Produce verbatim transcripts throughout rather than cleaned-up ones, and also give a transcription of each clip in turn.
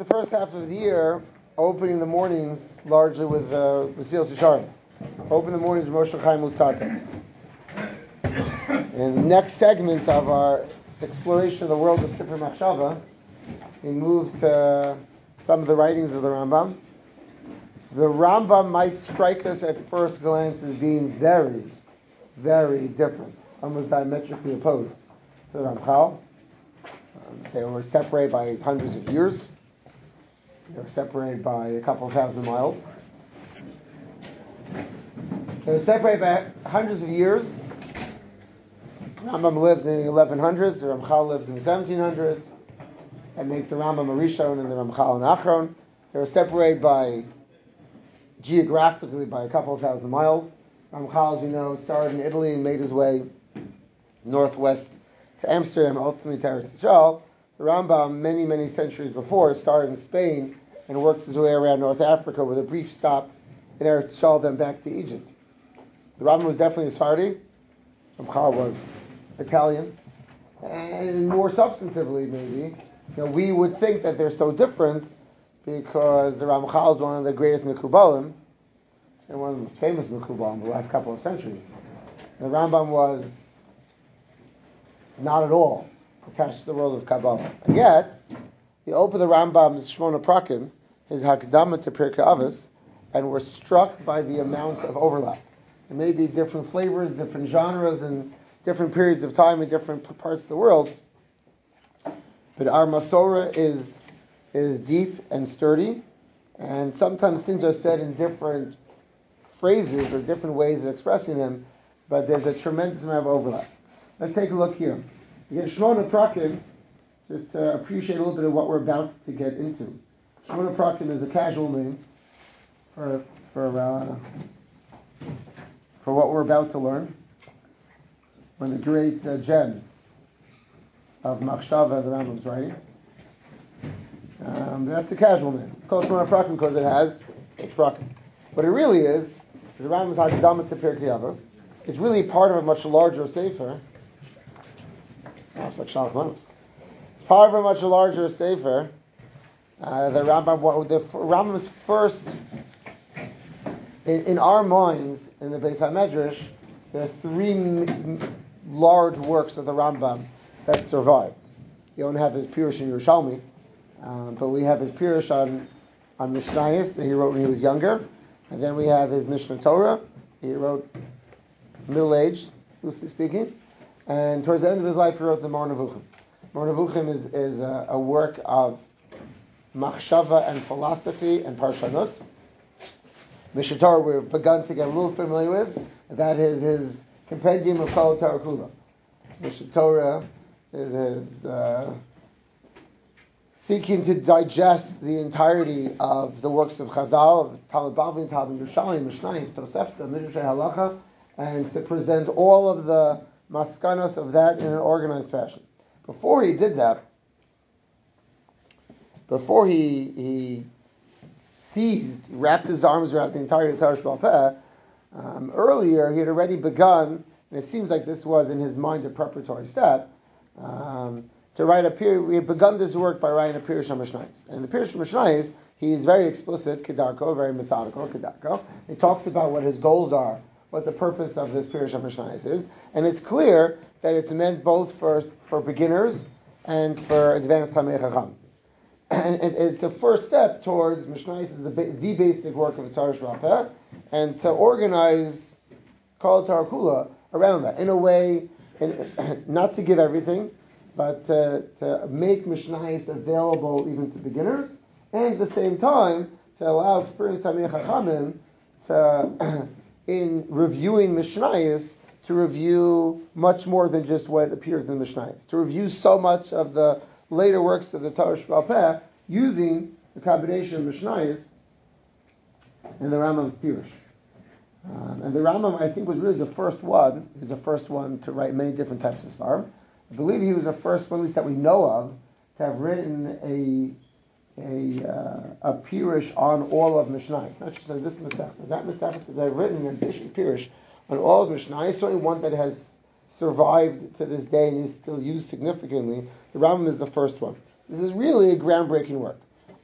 first half of the year, opening the mornings largely with uh, Mesilas Yesharim. Open the mornings with Moshe Chaim Luzzatto. In the next segment of our exploration of the world of Sifrei Machshava, we move to some of the writings of the Rambam. The Rambam might strike us at first glance as being very, very different, almost diametrically opposed to the Ramchal. Um, they were separated by hundreds of years. They were separated by a couple of thousand miles. They were separated by hundreds of years. Rambam lived in the eleven hundreds, the Ramchal lived in the seventeen hundreds. That makes the Rambam a Rishon and the Ramchal an Achron. They were separated by, geographically, by a couple of thousand miles. Ramchal, as you know, started in Italy and made his way northwest to Amsterdam, ultimately to Eretz Yisrael. The Rambam, many, many centuries before, started in Spain and worked his way around North Africa with a brief stop in Eretz Yisrael, then back to Egypt. The Rambam was definitely a Sephardi. Ramchal was Italian. And more substantively, maybe, you know, we would think that they're so different because the Ramchal is one of the greatest Mekubalim, and one of the most famous Mekubalim in the last couple of centuries. The Rambam was not at all attached to the world of Kabbalah. And yet, you open the Rambam's Shmona Prakim, his Hakdama to Pirkei Avos, and we're struck by the amount of overlap. There may be different flavors, different genres, and different periods of time in different parts of the world, but our Masorah is is deep and sturdy, and sometimes things are said in different phrases or different ways of expressing them, but there's a tremendous amount of overlap. Let's take a look here. You get Shmona Prakim, just to appreciate a little bit of what we're about to get into. Shmona Prakim is a casual name for for uh, for what we're about to learn. One of the great uh, gems of Machshava the Rambam's writing. Um, that's a casual name. It's called Shmona Prakim because it has eight Prakim. What it really is, is the Rambam's Hakdama to Pirkei Avos. It's really part of a much larger sefer. Oh, it's like Shalach Manos. It's part of a much larger sefer. Uh, the Rambam, the Rambam's first, in, in our minds, in the Beis HaMedrash, there are three m- large works of the Rambam that survived. You don't have his Pirush in Yerushalmi, um, but we have his Pirush on on Mishnayos that he wrote when he was younger, and then we have his Mishnah Torah he wrote middle-aged, loosely speaking, and towards the end of his life he wrote the Moreh Nevuchim. Moreh Nevuchim is is a, a work of machshava and philosophy and parshanot. Mishnah Torah we've begun to get a little familiar with. That is his compendium of Kol Torah Kula. Mishnah Torah is his uh, seeking to digest the entirety of the works of Chazal, of Talmud Bavli, Talmud Yerushalmi, Mishnayos, Tosefta, Midrashay Halacha, and to present all of the maskanos of that in an organized fashion. Before he did that, before he he seized, wrapped his arms around the entirety of Torah Sheba'al Peh, um, earlier he had already begun, and it seems like this was in his mind a preparatory step, um, to write a period. We had begun this work by writing a Pirush HaMishnayos. And the Pirush HaMishnayos, he is very explicit, Kedarko, very methodical, Kedarko. He talks about what his goals are, what the purpose of this Pirush HaMishnayos is, and it's clear that it's meant both for, for beginners and for advanced Talmidei Chacham. And it's a first step towards Mishnayos is the, the basic work of the Torah Sheba'al Peh, and to organize Kol Torah Kula around that in a way, in, not to give everything, but to, to make Mishnayos available even to beginners, and at the same time to allow experienced Talmidei Chachamim to, in reviewing Mishnayos, to review much more than just what appears in the Mishnayos, to review so much of the later works of the Torah Sheba'al Peh using the combination of Mishnayos and the Rambam's Pirush. Um, and the Rambam, I think, was really the first one. He was the first one to write many different types of Svarim. I believe he was the first one, at least that we know of, to have written a a uh, a Pirush on all of Mishnayos. Not just like this Masechta, that Masechta, that have written an additional Pirush on all of Mishnayos. Certainly one that has survived to this day and is still used significantly. The Rambam is the first one. This is really a groundbreaking work.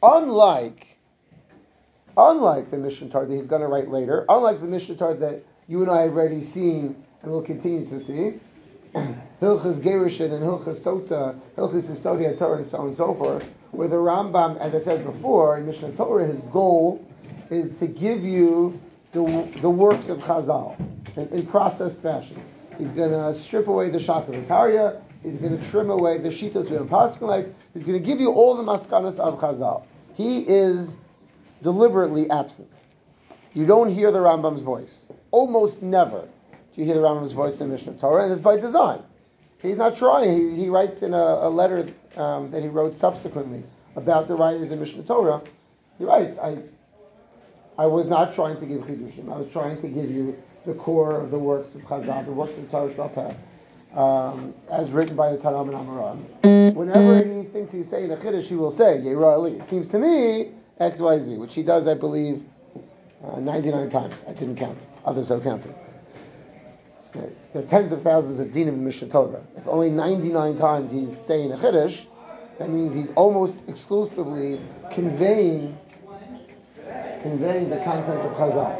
unlike, unlike the Mishnah Torah that he's going to write later, unlike the Mishnah Torah that you and I have already seen and will continue to see, Hilchas Gerushin and Hilchas Sota, Hilchas Sotei Torah, and so on and so forth, where the Rambam, as I said before, in Mishnah Torah, his goal is to give you the, the works of Chazal in, in processed fashion. He's going to strip away the Shaka V'Karya, he's going to trim away the Shitos V'Yam Paskalite, he's going to give you all the Maskanas of Chazal. He is deliberately absent. You don't hear the Rambam's voice. Almost never do you hear the Rambam's voice in Mishnah Torah, and it's by design. He's not trying. He, he writes in a, a letter um, that he wrote subsequently about the writing of the Mishnah Torah. He writes, I I was not trying to give Chidushim. I was trying to give you the core of the works of Chazal, the works of Torah Shvalpeh, um, as written by the Tanam and Amoram. Whenever he thinks he's saying a Chiddush, he will say, Yeira Ali. It seems to me, X, Y, Z, which he does, I believe, uh, ninety-nine times. I didn't count. Others have counted. There are tens of thousands of dinim in Mishnah Torah. If only ninety-nine times he's saying a Chiddush, that means he's almost exclusively conveying conveying the content of Chazal.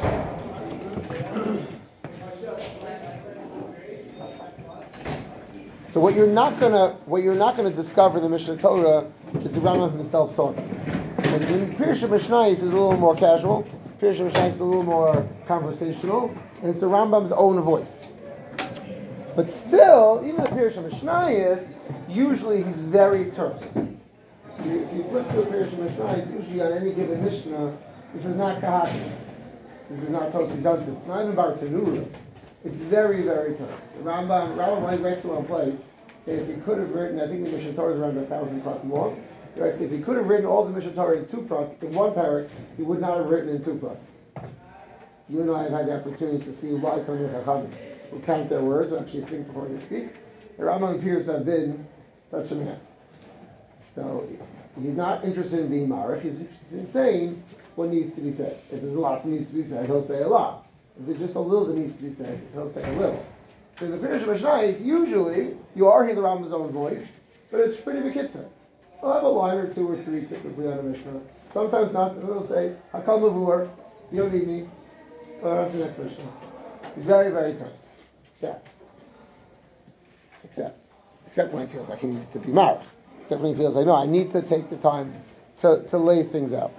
So what you're not gonna what you're not gonna discover in the Mishnah Torah is the Rambam himself talking. And in Pirush Mishnayos is a little more casual. Pirush Mishnayos is a little more conversational, and it's the Rambam's own voice. But still, even the Pirush Mishnayos, usually he's very terse. If you, if you flip to a Pirush Mishnayos, usually on any given Mishnah, this is not Kahati. This is not Tosi Zant. It's not even Bar Tanura. It's very, very terse. The Rambam, Rambam writes to one place that if he could have written, I think the Mishnah Torah is around a thousand prakim long. He writes, if he could have written all the Mishnah Torah in two prak, in one parak, he would not have written in two prak. You and I have had the opportunity to see live from the Chachamim who count their words, who actually think before they speak. The Rambam appears to have been such a man. So he's not interested in being marich, he's interested in saying what needs to be said. If there's a lot that needs to be said, he'll say a lot. If there's just a little that needs to be said, he'll say a little. So in the Pirush Mishnayos, usually you are hearing the Rambam's own voice, but it's pretty bekitzer. He'll have a line or two or three typically on a Mishnah. Sometimes not. He'll say, Hakal Mavur, you don't need me. Go on to the next Mishnah. Very, very terse. Except. Except. Except when he feels like he needs to be marich. Except when he feels like, no, I need to take the time to, to lay things out.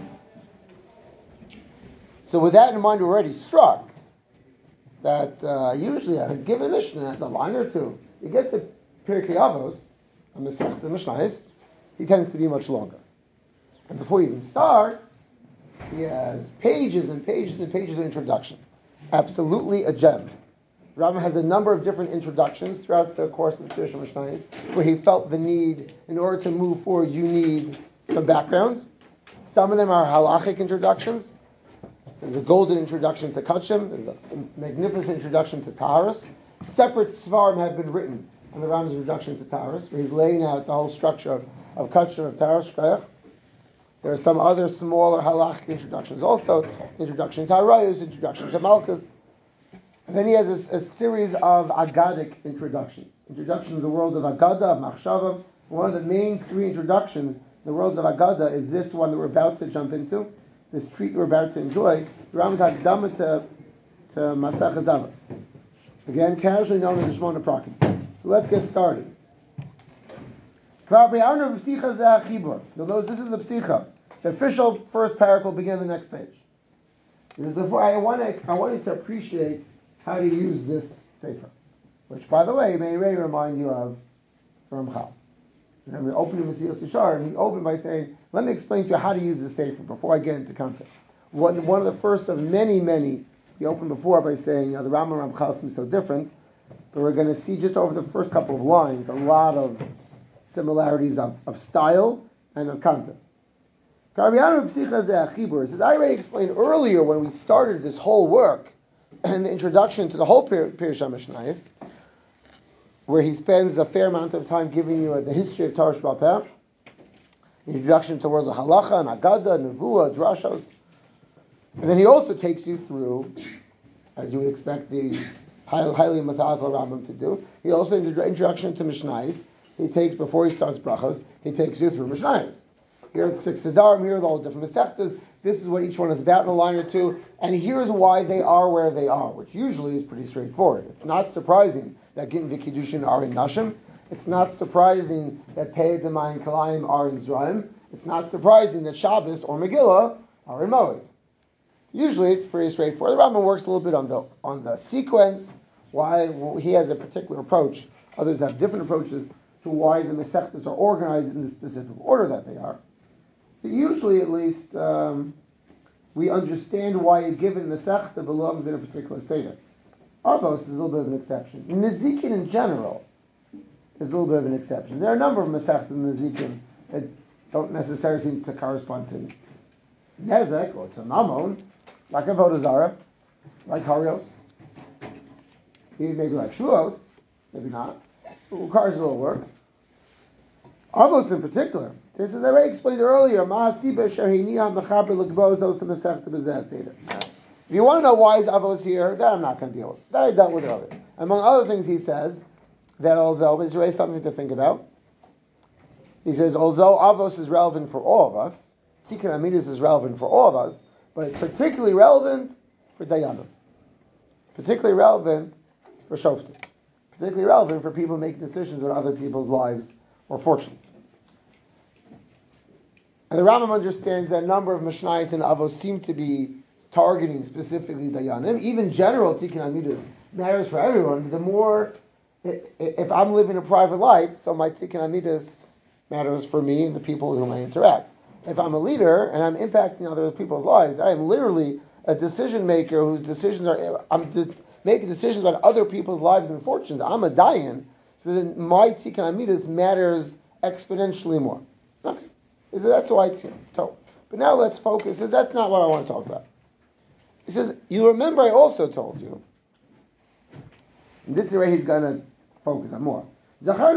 So with that in mind, we're already struck that uh, usually a given Mishnah, a line or two, you get the Pirkei Avos, a Masech, the Mishnayos, he tends to be much longer. And before he even starts, he has pages and pages and pages of introduction. Absolutely a gem. Rambam has a number of different introductions throughout the course of the Pirush Mishnayos, where he felt the need, in order to move forward, you need some background. Some of them are halachic introductions. There's a golden introduction to Kachim. There's a magnificent introduction to Taharos. Separate svarim have been written on the Rambam's introduction to Taharos, where he's laying out the whole structure of, of Kachim, of Taharos, Shkayach. There are some other smaller halachic introductions also. Introduction to Arayos, introduction to Malchus. And then he has a, a series of Agadic introductions. Introduction to the world of Agada, of Machshava. One of the main three introductions in the world of Agada is this one that we're about to jump into. This treat we're about to enjoy. The Rambam's Hakdama to, to Masech Avos. Again, casually known as the Shmona Prakim. So let's get started. You'll notice this is a psicha. The official first parak will begin on the next page. Because before I want to, I want you to appreciate how to use this sefer, which, by the way, may may remind you of Ramchal. Remember, we opened with Mesilas Yesharim, and he opened by saying, "Let me explain to you how to use the sefer before I get into content." One, one of the first of many, many. He opened before by saying, you know, the Rambam and Ramchal seem so different, but we're going to see just over the first couple of lines a lot of similarities of, of style and of content. As I already explained earlier when we started this whole work and the introduction to the whole Pirush Mishnayos, where he spends a fair amount of time giving you the history of Torah Shvalpeh, introduction to the world of Halacha and Agada, Nevuah, Drashos, and then he also takes you through, as you would expect the highly methodical Rambam to do, he also has an introduction to Mishnayos. He takes, before he starts brachos, he takes you through Mishnayos. Here are the six Siddharim, here are the all different Masechtas. This is what each one is about in a line or two, and here's why they are where they are, which usually is pretty straightforward. It's not surprising that Gittin v'Kiddushin are in Nashim. It's not surprising that Pei Demai and Kalayim are in Zraim. It's not surprising that Shabbos or Megillah are in Moed. Usually it's pretty straightforward. The Rambam works a little bit on the on the sequence, why well, he has a particular approach. Others have different approaches to why the Masechtas are organized in the specific order that they are. But usually, at least, um, we understand why a given Masechta belongs in a particular Seder. Avos is a little bit of an exception. Nezikin in general is a little bit of an exception. There are a number of Masechtas in Nezikin that don't necessarily seem to correspond to Nezek or to Mammon, like Avodah Zarah, like Harios, maybe like Shuos, maybe not. It requires a little work. Avos in particular. This is I already explained earlier. If you want to know why is Avos here, that I'm not going to deal with. That I dealt with earlier. Among other things, he says that although it's really something to think about. He says although Avos is relevant for all of us, Tikkun Amidus is relevant for all of us, but it's particularly relevant for Dayanim, particularly relevant for Shoftim, particularly relevant for people making decisions with other people's lives or fortunes. And the Rambam understands that a number of Mishnayos and Avos seem to be targeting specifically Dayanim. Even general Tikkun Amidus matters for everyone. The more, if I'm living a private life, so my Tikkun Amidus matters for me and the people with whom I interact. If I'm a leader and I'm impacting other people's lives, I am literally a decision maker whose decisions are, I'm de- making decisions about other people's lives and fortunes. I'm a Dayan, so then my Tikkun Amidus matters exponentially more. Okay. So that's why it's here. So, but now let's focus. He says, that's not what I want to talk about. He says, you remember I also told you, and this is where he's going to focus on more. I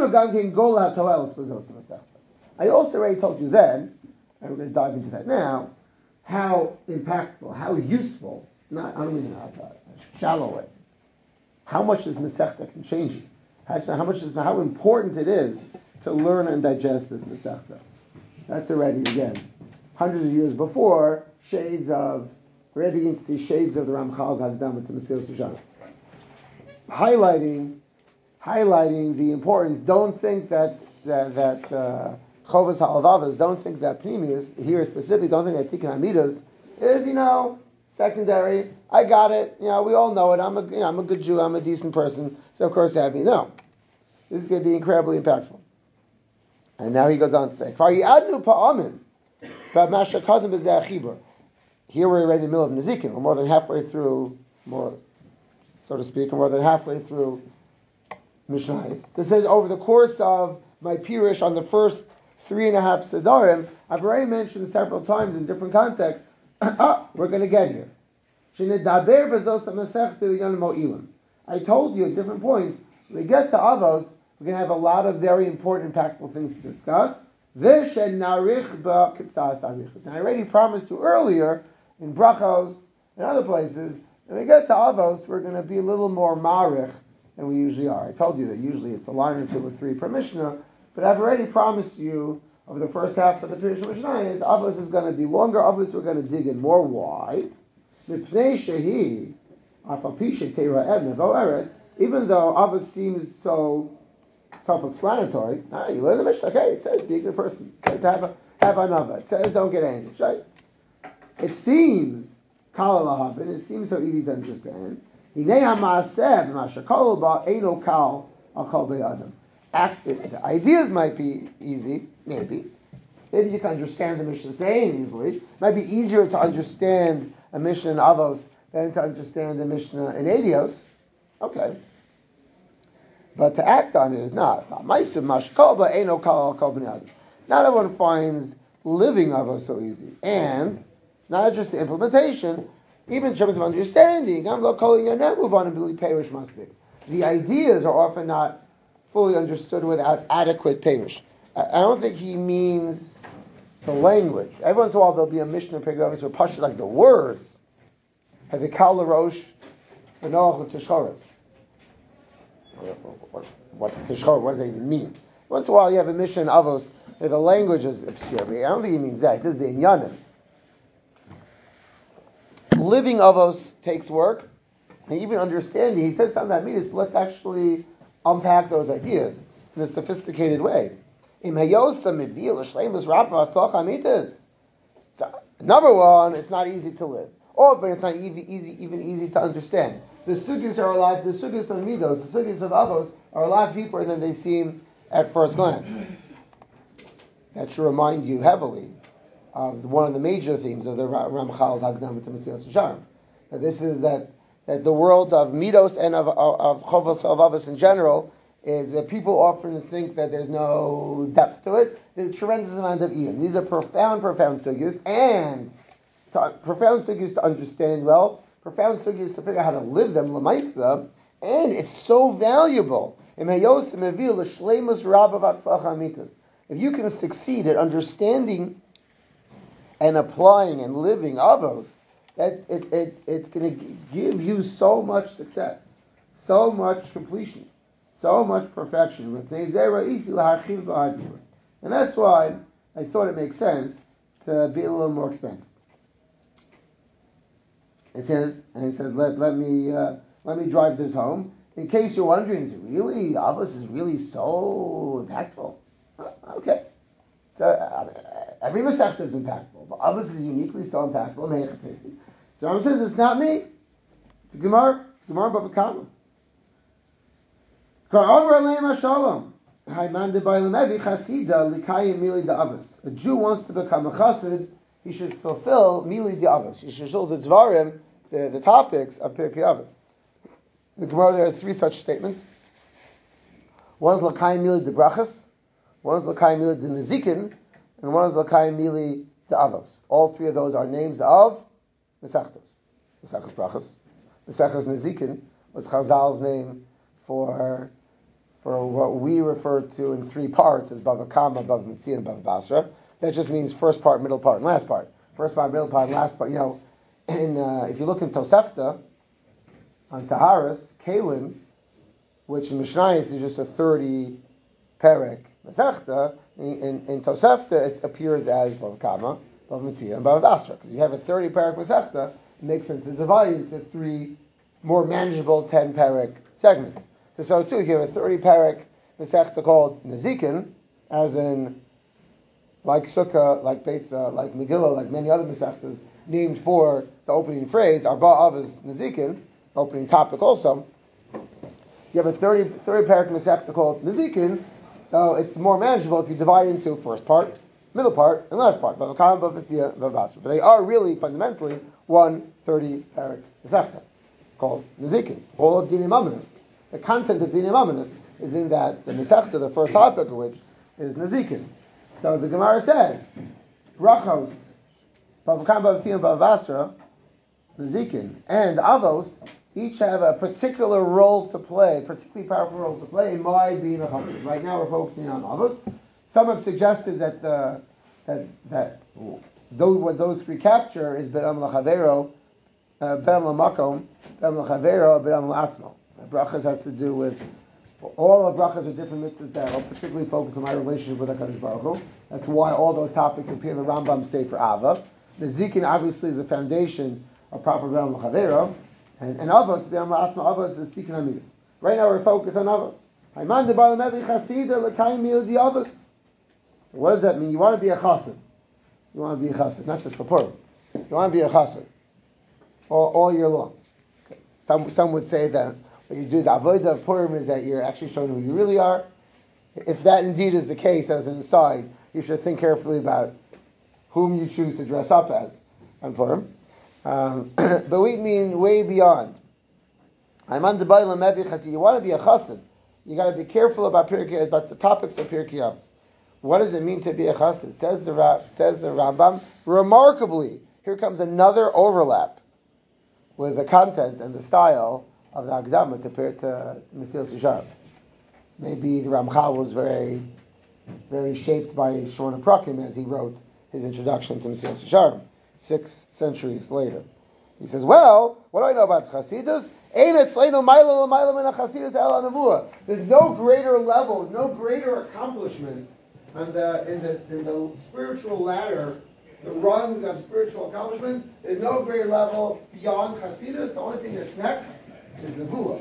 also already told you then, and we're going to dive into that now, how impactful, how useful, not, I don't mean in a shallow way, how much this Masechta can change you. How, how much is, how important it is to learn and digest this Masechta. That's already, again, hundreds of years before, shades of, we're beginning to see shades of the Ramchal's Hagdama to Mesilas Yeshanim. Highlighting, highlighting the importance. Don't think that, that, that uh, Chovas HaLavavas, don't think that Pnimius, here specifically, don't think that Tikkun Amidus is, you know, secondary. I got it. You know, we all know it. I'm a, you know, I'm a good Jew. I'm a decent person. So of course I have me. No. This is going to be incredibly impactful. And now he goes on to say, here we're right in the middle of Nezikin. We're more than halfway through, more, so to speak, we're more than halfway through Mishnayos. It says, over the course of my Pirush on the first three and a half Siddharim, I've already mentioned several times in different contexts, ah, we're going to get here. I told you at different points, when we get to Avos, we're going to have a lot of very important, impactful things to discuss. And I already promised you earlier, in Brachos and other places, when we get to Avos, we're going to be a little more marich than we usually are. I told you that usually it's a line or two or three per Mishnah, but I've already promised you over the first half of the Pirush Mishnah is Avos is going to be longer. Avos we're going to dig in more. Why? Even though Avos seems so self-explanatory, ah, you learn the Mishnah. Okay, it says be a good person. It says to have a, have another. It says don't get angry. Right? It seems kal lahavin. It seems so easy to understand. The ideas might be easy, maybe. Maybe you can understand the Mishnah saying easily. It might be easier to understand a Mishnah in Avos than to understand a Mishnah in Adios. Okay. But to act on it is not. Not everyone finds living Avos so easy. And not just the implementation, even in terms of understanding, the ideas are often not fully understood without adequate peirush. I don't think he means the language. Every once in a while there'll be a Mishnah Pegavis or Pasha like the words. Have a kal rosh v'noach l'tishchoros. What's tishchor? What does that even mean? Once in a while you have a mission avos, where the language is obscure, but I don't think he means that. He says the inyanim. Living avos takes work, and even understanding, he says something that means, but let's actually unpack those ideas in a sophisticated way. So, number one, it's not easy to live. Or, but it's not easy, easy, even easy to understand. The sugyas are a lot, the sugyas of midos, the sugyas of avos are a lot deeper than they seem at first glance. That should remind you heavily of one of the major themes of the Ramchal's Hagdama to Mesilas Yesharim. That this is that, that the world of midos and of of chovos of avos in general is that people often think that there's no depth to it. There's a tremendous amount of iyun. These are profound, profound sugyas, and to, profound sugyas to understand well, profound sugyas to figure out how to live them, l'maisa, and it's so valuable. If you can succeed at understanding and applying and living avos, that it, it, it's going to give you so much success, so much completion, so much perfection. And that's why I thought it makes sense to be a little more expensive. It says, and it says, let, let me uh, let me drive this home. In case you're wondering, is it really, avos is really so impactful? Okay. So, uh, every Masechta is impactful, but avos is uniquely so impactful. So Rambam says, it's not me. It's a Gemara. It's a Gemara Bava Kama. A Jew wants to become a chassid, he should fulfill mili di avos. He should fulfill the dvarim, the, the topics of Pirkei Avos. The Gemara, there are three such statements. One is l'kayim mili de brachas, one is l'kayim mili de nezikin, and one is l'kayim mili de avos. All three of those are names of Mesechtos. Mesechtos brachas. Mesechtos nezikin was Chazal's name for for what we refer to in three parts as Bava Kama, Bava Metzia, and Bava Basra. That just means first part, middle part, and last part. First part, middle part, and last part. You know, and uh, if you look in Tosefta, on Taharas, Kalim, which in Mishnayos is just a thirty perek Masechta, in, in, in Tosefta it appears as Bava Kama, Bava Metzia, and Bava Basra. Because you have a thirty perek Masechta, it makes sense to divide it into three more manageable ten perek segments. So, so too, you have a thirty perek Masechta called Nezikin, as in like Sukkah, like Beitza, like Megillah, like many other Masechtas, named for the opening phrase, Arba Avos Nezikin, opening topic also. You have a thirty, thirty parak Masechta called Nezikin, so it's more manageable if you divide into first part, middle part, and last part. But they are really, fundamentally, one thirty parak Masechta called Nezikin. All of Dinim Aminos. The content of Dinim Aminos is in that the Masechta, the first topic of which is Nezikin. So the Gemara says, Brachos, Bava Kama, Bava Metzia, Bava Basra, Nezikin, and Avos each have a particular role to play, particularly powerful role to play in my being a chassid. Right now we're focusing on Avos. Some have suggested that the, that that those, what those three capture is Beram Lachavero, Beram Lamakom, Beram Lachavero, Beram La'atzmo. Brachas has to do with all of brachas are different mitzvahs that are particularly focused on my relationship with HaKadosh Baruch Hu. That's why all those topics appear in the Rambam Sefer Ava. The Zikin obviously is a foundation of proper Beram L'Chavero, and, and Avos, Beram L'Atzma Avos is Tikkun Amidas. Right now we're focused on Avos. Hayman de Baal Mevi Chasida L'Kayim Mil Di Avos. So what does that mean? You want to be a chassid. You want to be a chassid, not just for Purim. You want to be a chassid all, all year long. Okay. Some some would say that what you do, the avodah of Purim, is that you're actually showing who you really are. If that indeed is the case, as an aside, you should think carefully about whom you choose to dress up as on Purim. Um, but we mean way beyond. You want to be a chassid. You got to be careful about Pirkei, about the topics of Pirkei Avos. What does it mean to be a chassid? Says the says the Rambam. Remarkably, here comes another overlap with the content and the style of the Hagdama to to Mesilas Yesharim. Maybe the Ramchal was very, very shaped by Shmona Prakim as he wrote his introduction to Mesilas Yesharim six centuries later. He says, "Well, what do I know about Chasidus? There's no greater level, no greater accomplishment on the in the in the spiritual ladder, the rungs of spiritual accomplishments. There's no greater level beyond Chasidus. The only thing that's next is Nevuah.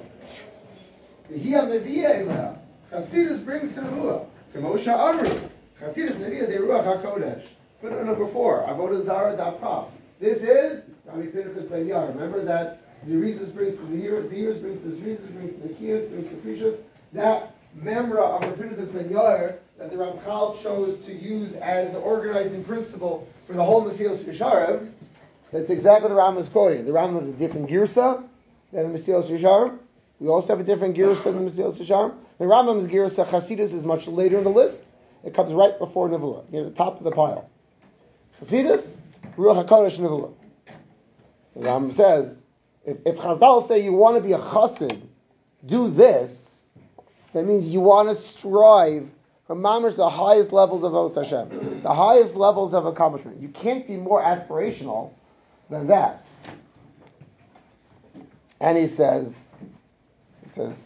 Chasidus brings to Nevuah. Kemosha Amru. Chasidus Nevuah de Ruach HaKodesh. Footnote number four. Avodah Zarah Dapcha. This is Rabbi Pinchas Ben Yair. Remember that Zerizus brings to Zehir, Zehir brings to Zerizus, brings to Nikias, brings to Precious. That memra of Rabbi Pinchas Ben Yair that the Ramchal chose to use as the organizing principle for the whole Mesilas Yesharim. That's exactly what the Rambam is quoting. The Rambam is a different girsa than the Mesilas Yesharim. We also have a different girsa than the Mesilas Yesharim. The Rambam's girsa Chasidus is much later in the list. It comes right before Nevuah, near the top of the pile. Chasidus, Ruach HaKodesh, Nevuah. So the Rambam says, if, if Chazal say you want to be a Chassid, do this, that means you want to strive for mamash the highest levels of Os Hashem, the highest levels of accomplishment. You can't be more aspirational than that. And he says, he says,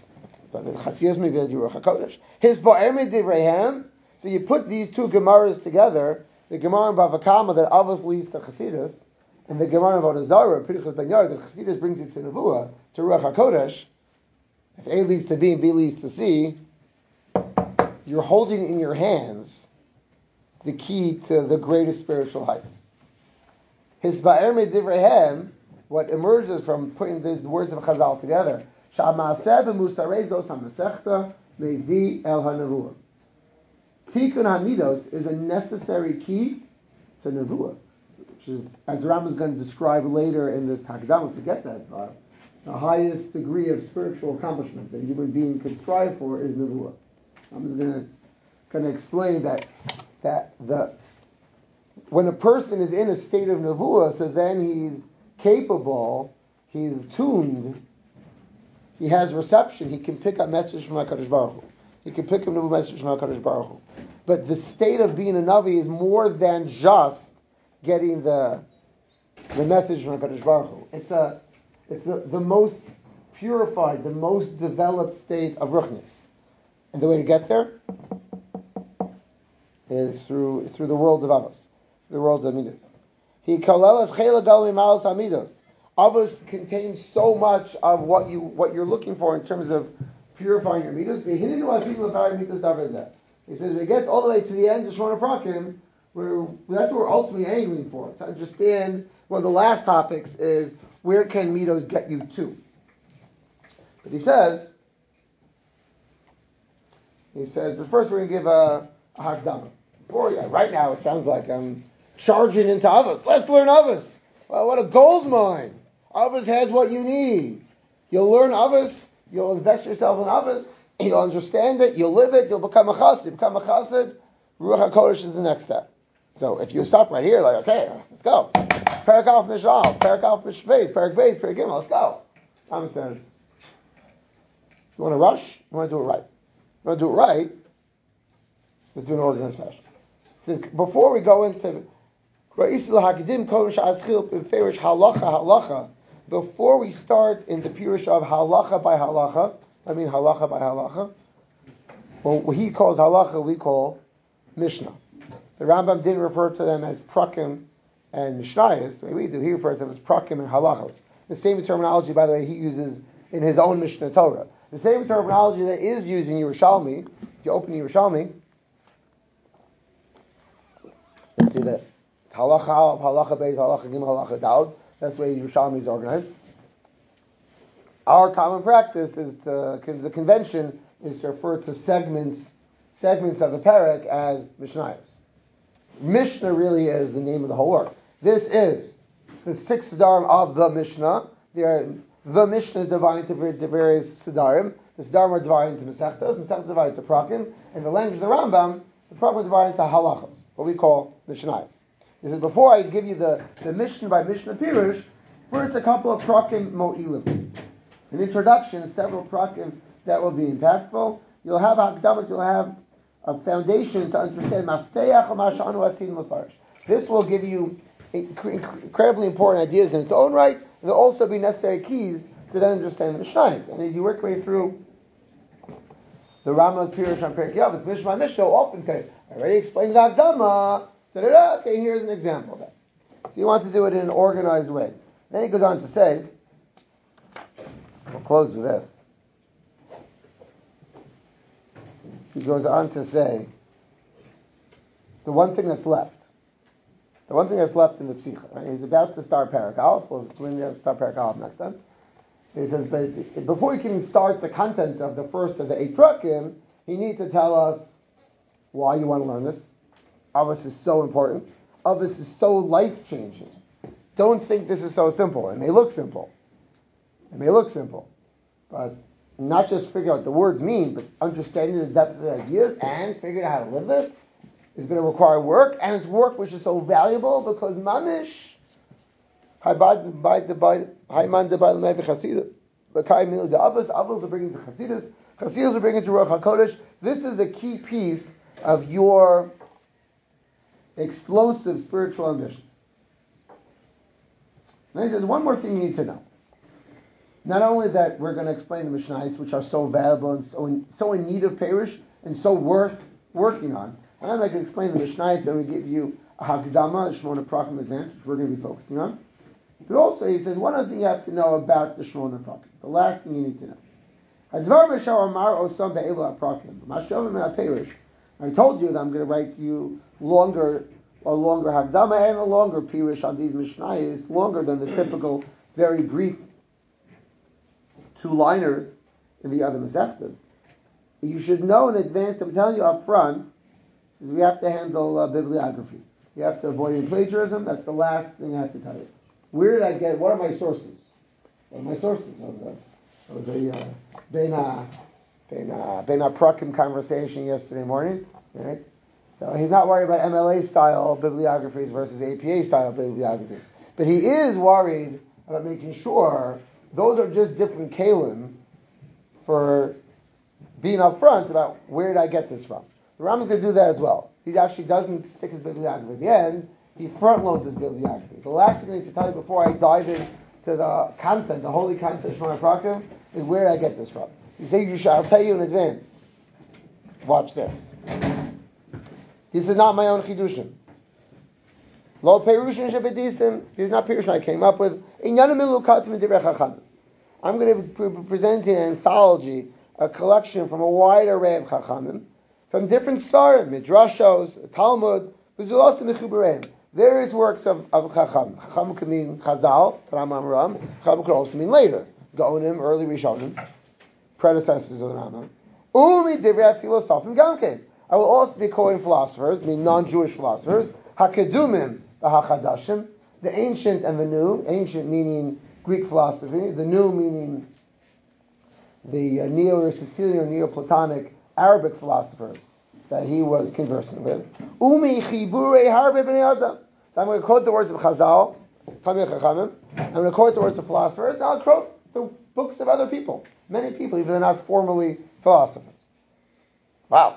his ba'er midivrehem. So you put these two Gemaras together, the Gemara in Bava Kama that Avos leads to Chasidus, and the Gemara in Avodah Zarah, Pinchas Ben Yair, that Chasidus brings you to Nevuah, to Ruach HaKodesh. If A leads to B and B leads to C, you're holding in your hands the key to the greatest spiritual heights. His ba'er midivrehem, what emerges from putting the words of Chazal together, Sha'ma'aseh b'musarei zos ha'masechta mevi el ha'nevuah. Tikkun HaMidos is a necessary key to Nevuah, which is, as the Rambam is going to describe later in this Hakdama, forget that part, the highest degree of spiritual accomplishment that a human being could strive for is Nevuah. I'm just going to going to explain that that the when a person is in a state of Nevuah, so then he's capable, he's tuned, he has reception, he can pick up messages from HaKadosh Baruch Hu. He can pick up a message from HaKadosh Baruch Hu. But the state of being a Navi is more than just getting the the message from HaKadosh Baruch Hu. It's a it's the, the most purified, the most developed state of Ruchnis. And the way to get there is through through the world of Avos, the world of Midos. He kalelas chela gal mimalas hamidos. Avos contains so much of what you what you're looking for in terms of purifying your midos. He says we get all the way to the end of Shmona Prakim, where that's what we're ultimately angling for, to understand one of the last topics is where can midos get you to. But he says, he says, but first we're going to give a, a hakdama. Before, yeah, right now it sounds like I'm charging into Avos. Let's learn Avos. Well, what a gold mine. Avos has what you need. You'll learn Avos. You'll invest yourself in Avos, you'll understand it, you'll live it, you'll become a chassid. You become a chassid, Ruach HaKodesh is the next step. So if you stop right here, like, okay, let's go. Perak Aleph Mishal, Perak Aleph Mishbeis, Perak Beis, Perak Gimel, let's go. Rambam says, you want to rush? You want to do it right. You want to do it right? Let's do an organized fashion. Before we go into halacha, halacha, before we start in the pirush of halacha by halacha, I mean halacha by halacha, well, what he calls halacha, we call Mishnah. The Rambam didn't refer to them as prakim and mishnayos the way we do. He referred to them as prakim and halachos. The same terminology, by the way, he uses in his own Mishnah Torah. The same terminology that is used in Yerushalmi. If you open Yerushalmi, you'll see that it's halacha aleph, halacha beis, halacha gimel, halacha daled. That's the way Yerushalmi is organized. Our common practice is to, the convention is to refer to segments, segments of a parak as mishnayos. Mishnah really is the name of the whole work. This is the sixth siddharim of the Mishnah. Are, the Mishnah is divided into various siddharim. The siddharim are divided into mesechtos, mesechtos divided into prakim, and the language of the Rambam, the prakim are divided into halachos, what we call mishnayos. This is before I give you the, the Mishnah by Mishnah Pirush, first a couple of prakim mo'ilim. An introduction, several prakim that will be impactful. You'll have hakdamas, you'll have a foundation to understand mafteach ma'ashanu asin l'farish. This will give you inc- incredibly important ideas in its own right. There'll also be necessary keys to then understand the Mishnayos. And as you work your way through the Rambam's Pirush on Perkei Avos, Mishnah Mishnah will often say, I already explained the Akdama, da-da-da, okay, here's an example of that. So you want to do it in an organized way. Then he goes on to say, we'll close with this. He goes on to say, the one thing that's left, the one thing that's left in the Psicha, right? He's about to start Parak Aleph, we'll start Parak Aleph next time. He says, but before he can start the content of the first of the eight Prakim, he needs to tell us why you want to learn this. Avos is so important. Avos is so life-changing. Don't think this is so simple. It may look simple. It may look simple. But not just figure out what the words mean, but understanding the depth of the ideas and figuring out how to live this is going to require work, and it's work which is so valuable because mamish, Haiman Avos are bringing to Chasidus, Chasidus are bringing to Ruach HaKodesh. This is a key piece of your explosive spiritual ambitions. Now he says, one more thing you need to know. Not only that we're going to explain the Mishnayos, which are so valuable and so in, so in need of Perish and so worth working on. And I'm not going to explain the Mishnayos, then we give you a Hagdama, a Shmona Prakim advantage, which we're going to be focusing on. But also, he says, one other thing you have to know about the Shmona Prakim. The last thing you need to know. I told you that I'm going to write you longer, a longer Hagdama and a longer Pirish on these Mishnayos, longer than the typical, very brief two-liners in the other Masechtas. You should know in advance, I'm telling you up front, says we have to handle uh, bibliography. You have to avoid plagiarism. That's the last thing I have to tell you. Where did I get, what are my sources? What are my sources? That was a, that was a uh, Beina, Beina, Beina Prakim conversation yesterday morning, right? So he's not worried about M L A style bibliographies versus A P A style bibliographies. But he is worried about making sure those are just different kalim for being upfront about where did I get this from. The Rambam's going to do that as well. He actually doesn't stick his bibliography at the end. He front loads his bibliography. The last thing I need to tell you before I dive into the content, the holy content of Shmona Prakim, is where did I get this from. So you say, you should, I'll tell you in advance. Watch this. This is not my own chidushim. Lo perushin shebedisim. This is not perushin I came up with. I'm going to be presenting an anthology, a collection from a wide array of chachamim, from different svarim, midrashos, Talmud, various works of, of chacham. Chacham could mean Chazal, Rambam Ram. Chacham could also mean later, Gaonim, early Rishonim, predecessors of the Rambam. Umi divrei filosofim gamkein. I will also be quoting philosophers, meaning non-Jewish philosophers, Hakedumim, the Hachadashim, the ancient and the new, ancient meaning Greek philosophy, the new meaning the uh, Neo-Aristotelian or Neoplatonic Arabic philosophers that he was conversing with. Umi chiburei harbe b'nei adam. So I'm going to quote the words of Chazal, Tamei Chachamim. I'm going to quote the words of philosophers, and I'll quote the books of other people. Many people, even though they're not formally philosophers. Wow.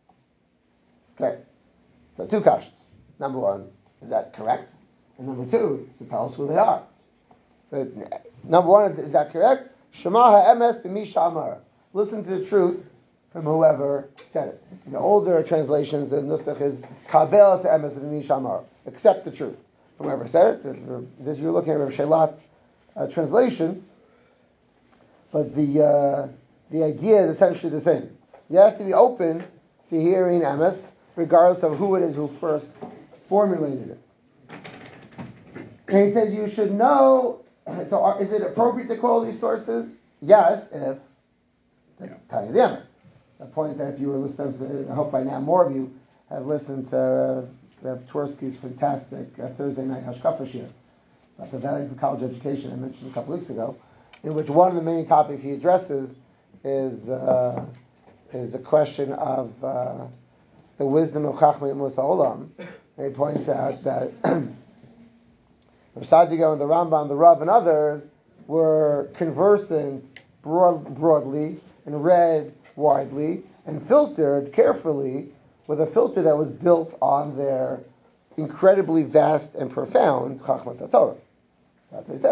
Okay. So two questions. Number one, is that correct? And number two, to tell us who they are. So, number one, is that correct? Shema ha'emes b'mi sha'amar. Listen to the truth from whoever said it. In the older translations, the nusach is kabel ha'emes b'mi sha'amar. Accept the truth from whoever said it. This you're looking at Rav Shelat's uh, translation, but the uh, the idea is essentially the same. You have to be open to hearing emes, regardless of who it is who first formulated it. And he says you should know. So, are, is it appropriate to quote these sources? Yes, if they tell you the emes. It's a point that if you were listening to, I hope by now more of you have listened to uh, Rav Twersky's fantastic uh, Thursday night Hashkafa Shir about the value of college education I mentioned a couple weeks ago, in which one of the many topics he addresses is uh, is a question of uh, the wisdom of Chachmei Musa Olam. And he points out that Rav Sadigo and the Rambam, the Rav, and others were conversant broad, broadly and read widely and filtered carefully with a filter that was built on their incredibly vast and profound Chachmas HaTorah. That's what he said.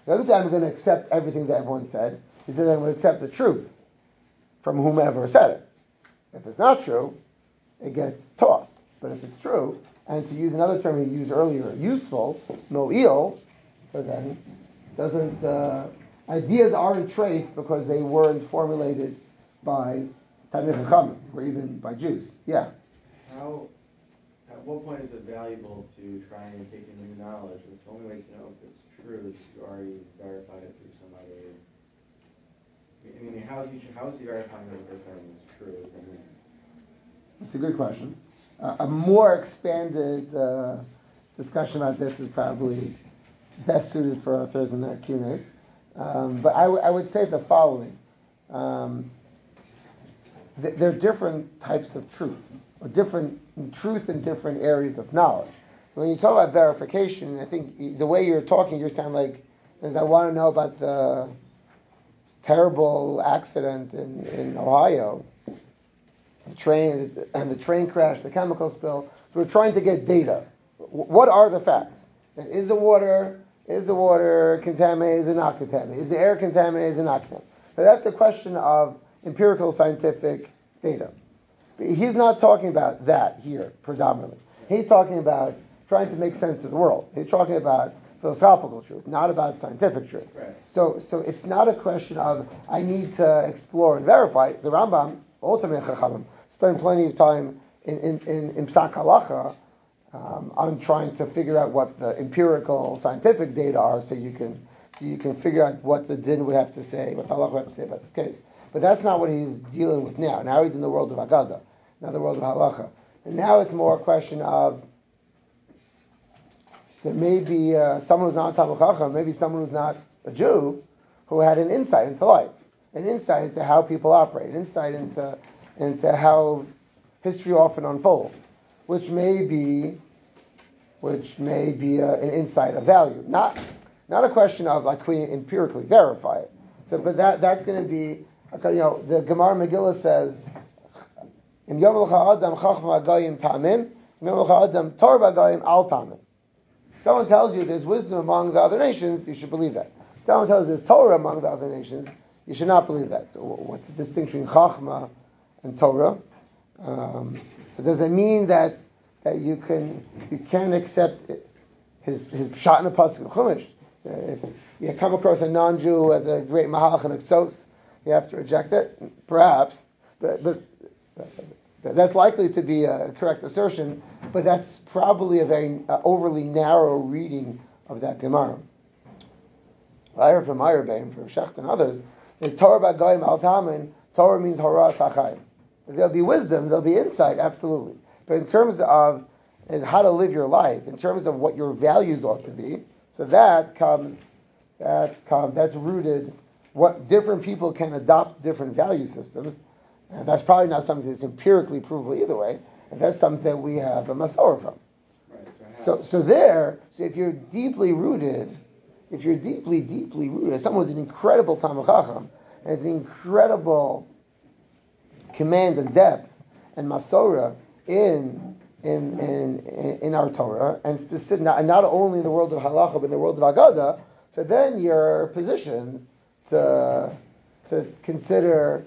He doesn't say I'm going to accept everything that everyone said. He says I'm going to accept the truth from whomever said it. If it's not true, it gets tossed. But if it's true, and to use another term he used earlier, useful, mo'il, so then doesn't uh, ideas aren't treif because they weren't formulated by Talmid Chachamim or even by Jews. Yeah. How? At what point is it valuable to try and take in new knowledge? The only way to know if it's true is if you already verified it through somebody. I mean, how is he how is he verifying that what they're saying is true? Is it That's a good question. Uh, a more expanded uh, discussion about this is probably best suited for our Thursday night Q and A. Um, but I, w- I would say the following. Um, th- there are different types of truth, or different truth in different areas of knowledge. When you talk about verification, I think the way you're talking, you sound like, as I want to know about the terrible accident in, in Ohio, the train and the train crash, the chemical spill. So we're trying to get data. What are the facts? Is the water is the water contaminated? Is it not contaminated? Is the air contaminated? Is it not contaminated? But that's a question of empirical scientific data. But he's not talking about that here predominantly. He's talking about trying to make sense of the world. He's talking about philosophical truth, not about scientific truth. Right. So, so it's not a question of I need to explore and verify. The Rambam, ultimately Chachamim, spend plenty of time in in in, in Psak Halacha um, on trying to figure out what the empirical scientific data are, so you can so you can figure out what the din would have to say, what the halacha would have to say about this case. But that's not what he's dealing with now. Now he's in the world of Agada, not the world of halacha, and now it's more a question of that maybe uh, someone who's not a Talmid Chacham, maybe someone who's not a Jew, who had an insight into life, an insight into how people operate, an insight into into how history often unfolds, which may be, which may be a, an insight of value. Not, not a question of like can we empirically verify it. So, but that that's going to be, you know, the Gemara Megillah says, "Im yom l'cha adam chachma agayim tamin, im yom l'cha adam torah agayim al tamin." Someone tells you there's wisdom among the other nations, you should believe that. Someone tells you there's Torah among the other nations, you should not believe that. So what's the distinction between Chachma and Torah? Um, so does it mean that that you can you can accept his his pshat in a pasuk of Chumash? If you come across a non-Jew at the great Mahalach and Exos, you have to reject it? Perhaps, but but that's likely to be a correct assertion, but that's probably a very uh, overly narrow reading of that Gemara. I heard from Meyerbein, from Shecht and others, that Torah b'Goyim al Tamin, Torah means Hora Sachayim. There'll be wisdom, there'll be insight, absolutely. But in terms of how to live your life, in terms of what your values ought to be, so that comes, that comes, that's rooted, what different people can adopt different value systems. And that's probably not something that's empirically provable either way. And that's something that we have a Masorah from. Right, so, so, so there, so if you're deeply rooted, if you're deeply, deeply rooted, someone who's an incredible Talmid Chacham, and has an incredible command and depth and Masorah in in in in our Torah, and specific, not, and not only in the world of Halacha, but in the world of Agada, so then you're positioned to to consider.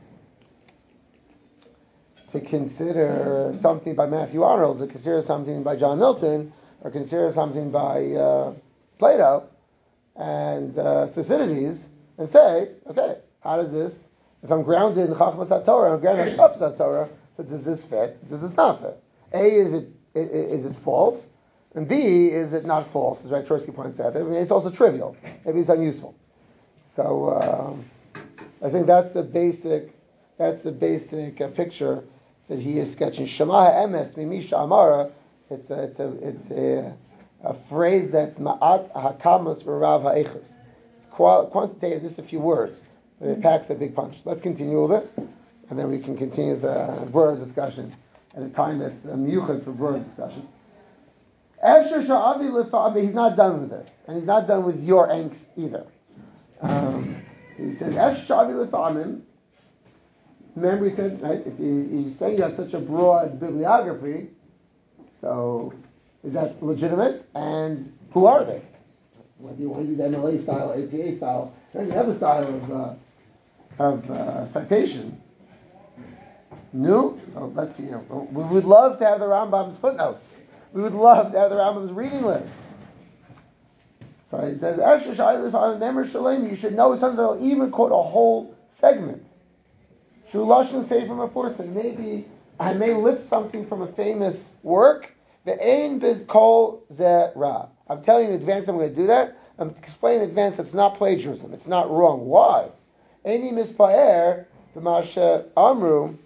to consider something by Matthew Arnold, to consider something by John Milton, or consider something by uh, Plato and uh, Thucydides, and say, okay, how does this, if I'm grounded in Chachmas HaTorah, I'm grounded in Chachmas HaTorah, so does this fit? Does this not fit? A, is it is it false? And B, is it not false, as Raytorsky points out? I mean, it's also trivial. Maybe it's unuseful. So um, I think that's the basic, that's the basic uh, picture that he is sketching. Shema ha'emes mimisha amara. It's a it's a it's a, a phrase that's ma'at hakamas v'rav ha'echus. It's qual- quantitative, just a few words, but it packs a big punch. Let's continue a little bit, and then we can continue the broader discussion at a time that's a miyuchad for broader discussion. Efshar sha'avi l'fa'avi. He's not done with this, and he's not done with your angst either. Um, he says Efshar sha'avi l'fa'amim. Remember, we said, right, if you, you say you have such a broad bibliography, so is that legitimate? And who are they? whether you want to use M L A style, A P A style, or any other style of uh, of uh, citation. No, so let's see. You know, we would love to have the Rambam's footnotes. We would love to have the Rambam's reading list. So it says, you should know sometimes I'll even quote a whole segment. Shulashon say from a fourth, and maybe I may lift something from a famous work. The ain biz kol ze ra. I'm telling you in advance I'm going to do that. I'm explaining in advance it's not plagiarism. It's not wrong. Why? Eini mispaer b'masha amru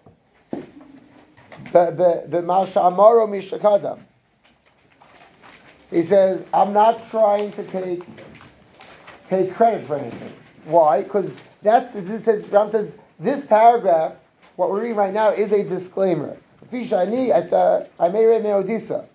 b'masha amaro mishakadam. He says, I'm not trying to take take credit for anything. Why? Because that's this says Ram says this paragraph, what we're reading right now, is a disclaimer. It's a I may read Odisa.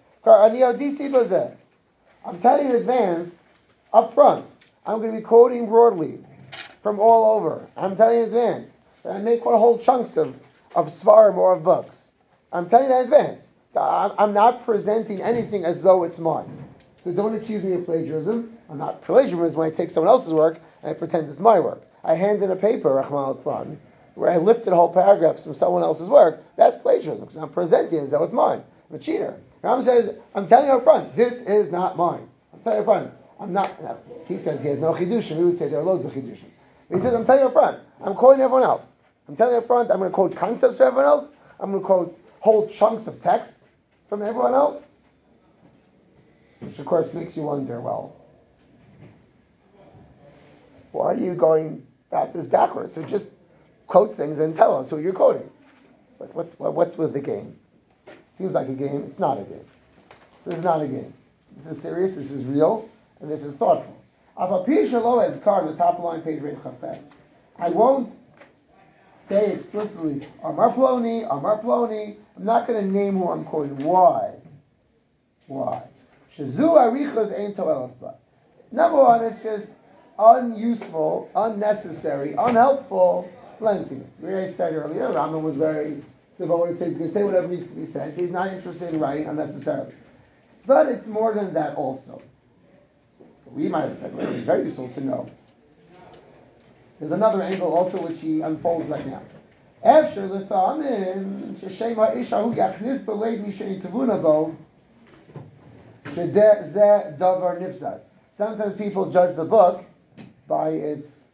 I'm telling you in advance, up front. I'm going to be quoting broadly from all over. I'm telling you in advance. I may quote whole chunks of of svarim or of books. I'm telling you in advance. So I'm, I'm not presenting anything as though it's mine. So don't accuse me of plagiarism. I'm not plagiarism when I take someone else's work and I pretend it's my work. I hand in a paper, Rahman al-Islam, where I lifted whole paragraphs from someone else's work. That's plagiarism because I'm presenting it as though it's mine. I'm a cheater. Ram says, I'm telling you up front, this is not mine. I'm telling you up front, I'm not. No. He says he has no chidushim. He would say there are loads of chidushim. He says, I'm telling you up front, I'm quoting everyone else. I'm telling you up front, I'm going to quote concepts from everyone else. I'm going to quote whole chunks of text from everyone else. Which of course makes you wonder, well, why are you going about this backwards? So just quote things and tell us who you're quoting. But what's, what's with the game? Seems like a game. It's not a game. This is not a game. This is serious, this is real, and this is thoughtful. As card on the top line, page Rein Chafes. I won't say explicitly, Amar Ploni, Amar Ploni. I'm not going to name who I'm quoting. Why? Why? Shazu arichos ein toelas ba. Number one, it's just unuseful, unnecessary, unhelpful lengthiness. We I said earlier, Rambam was very devoted to, he's going to say whatever needs to be said. He's not interested in writing unnecessarily. But it's more than that also. We might have said, well, it's very useful to know. There's another angle also which he unfolds right now. After the Thamin, Sheshem Ha'isha Hu Yachnis B'Leid Mishein Tavuna Bo, Shedeh Zeh Davar Nifzad. Sometimes people judge the book by its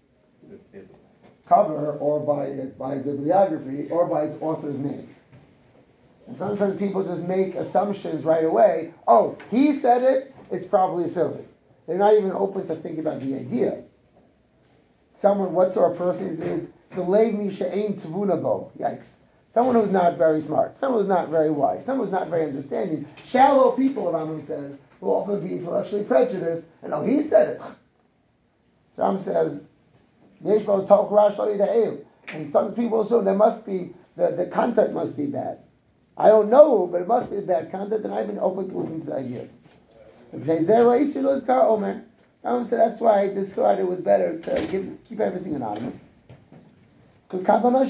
cover, or by it, by bibliography, or by its author's name. And sometimes people just make assumptions right away. Oh, he said it, it's probably silly. They're not even open to think about the idea. Someone, what sort of person is B'Leid Mishein Tavuna Bo? Yikes. Someone who's not very smart, someone who's not very wise, someone who's not very understanding. Shallow people, Rambam says, will often be intellectually prejudiced, and oh, he said it. So Rambam says, and some people assume there must be, the, the content must be bad. I don't know, but it must be bad content, and I've been open to listen to the ideas. Rambam said that's why I decided it was better to give, keep everything anonymous. Because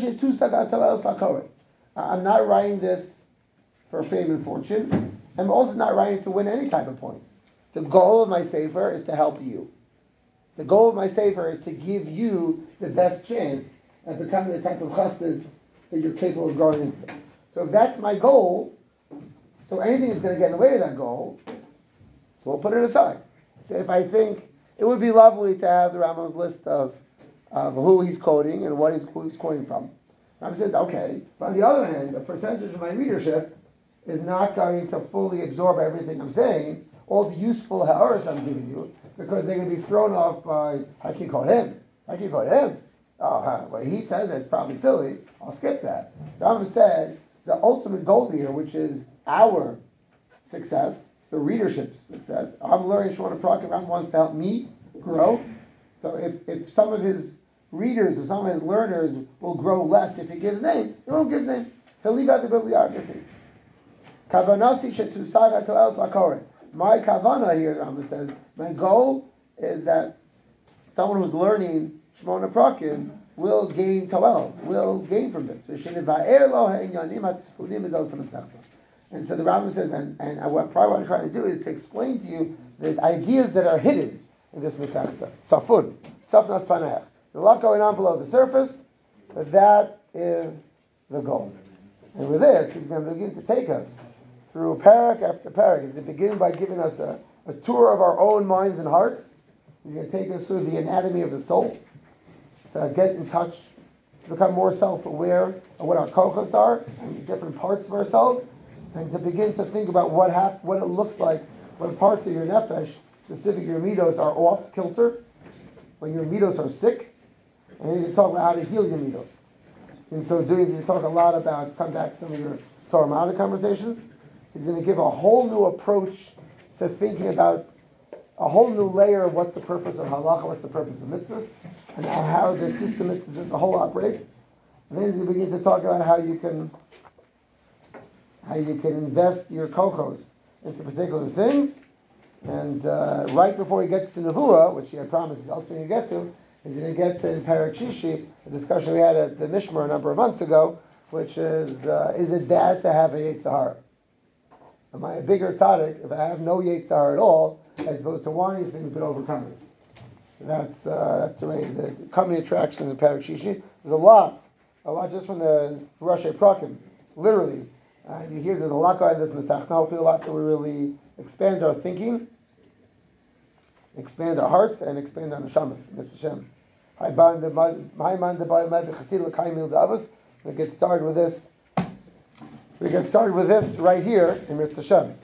I'm not writing this for fame and fortune. I'm also not writing to win any type of points. The goal of my sefer is to help you. The goal of my sefer is to give you the best chance at becoming the type of chassid that you're capable of growing into. So if that's my goal, so anything that's going to get in the way of that goal, so we'll put it aside. So if I think it would be lovely to have the Rambam's list of, of who he's quoting and what he's, who he's quoting from. Rambam says, okay. But on the other hand, a percentage of my readership is not going to fully absorb everything I'm saying, all the useful ha'aras I'm giving you, because they're going to be thrown off by, how can you quote him? How can you quote him? Oh, huh, well, he says it's probably silly. I'll skip that. Rambam said, the ultimate goal here, which is our success, the readership's success. I'm learning Shimon HaParakim. Rambam wants to help me grow. So if, if some of his readers or some of his learners will grow less if he gives names, he won't give names. He'll leave out the bibliography. Kavanasi shetusaga to else lakorin. My kavana here, Rambam says, my goal is that someone who's learning Shimon HaParakim will gain toel, will gain from this. And so the Rambam says, and, and what probably what I'm trying to do is to explain to you the ideas that are hidden in this Masechta. Safun. Safnas Panach. There's a lot going on below the surface, but that is the goal. And with this, he's going to begin to take us through parak after parak. He's going to begin by giving us a, a tour of our own minds and hearts. He's going to take us through the anatomy of the soul, to get in touch, to become more self-aware of what our kochas are, and the different parts of ourselves, and to begin to think about what hap- what it looks like when parts of your nefesh, specifically your midos, are off kilter, when your midos are sick, and then you can talk about how to heal your midos. In so doing, you talk a lot about, come back to some of your Torah Ma'ana conversations. He's going to give a whole new approach to thinking about a whole new layer of what's the purpose of halacha, what's the purpose of mitzvahs, and how the system mitzvahs as a whole operates. And then he's going to begin to talk about how you can how you can invest your kochos into particular things. And uh, right before he gets to Nevuah, which he had promised he's ultimately going to get to, he's going to get to in Parak Shishi, a discussion we had at the Mishmar a number of months ago, which is, uh, is it bad to have a Yetzer Hara? Am I a bigger tzaddik if I have no Yetzer Hara at all, as opposed to wanting things but overcoming it? That's uh, that's the way the coming attraction in Parak Shishi. There's a lot, a lot just from the Rosh Prakim. Literally, uh, you hear there's a lot going on in this Masechta. Hopefully, a lot that we really expand our thinking, expand our hearts, and expand our neshamas. Mister Shem. We get started with this. We get started with this right here in Mister Shem.